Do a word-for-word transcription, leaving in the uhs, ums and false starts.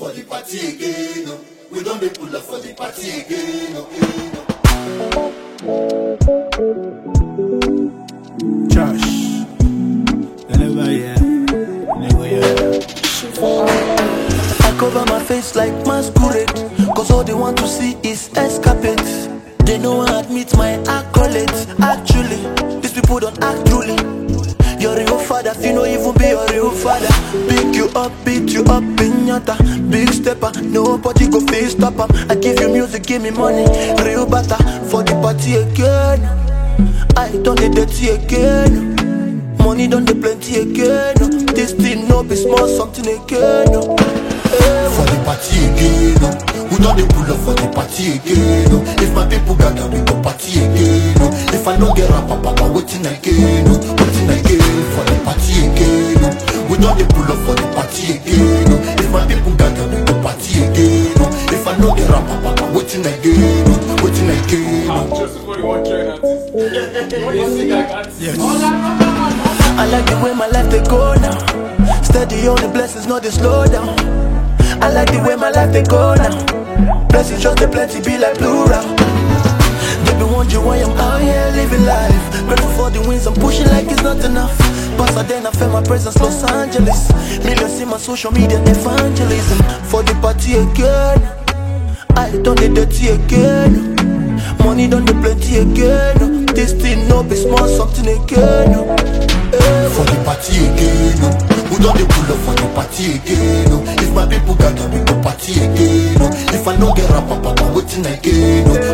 for the party again. No. We don't be pull up for the party again. No. Josh, whenever yeah, never yeah. I cover my face like masquerade, cause all they want to see is escapades. They know I admit my accolades. Actually, these people don't act truly. Your real father, if you know even be your real father. Pick you up, beat you up, piñata. Big stepper, nobody go face stop 'em. I give you music, give me money. Real butter, for the party again. I done the dirty again. Money done the plenty again. This thing no be small, something again. For the party again. No. We don't dey pull up for the party again. No. If my people gather, we go party again. No. If I don't get rap, papa, waiting again. No. Waiting again for the party again. No. We don't dey pull up for the party again. No. If my people gather, we go party again. No. If I don't get rap, papa, waiting again. No. Waiting again. No. Just before you want to join artist. What do you think I got? Yes. I like the way my life they go now. Steady on the blessings, not the slow down. I like the way my life they go now. Blessings just the plenty be like plural. They be wondering why I'm out here living life. Grateful for the wins, I'm pushing like it's not enough. Pasadena, I felt my presence, Los Angeles. Millions in my social media evangelism. For the party again, I done the dirty again. Money done the plenty again. This thing no be small, something again. For the party again. No. We don't dey pull up for the party again. No. If my people gather, we go party again. No. If I don't get rap, papa, waiting again. No.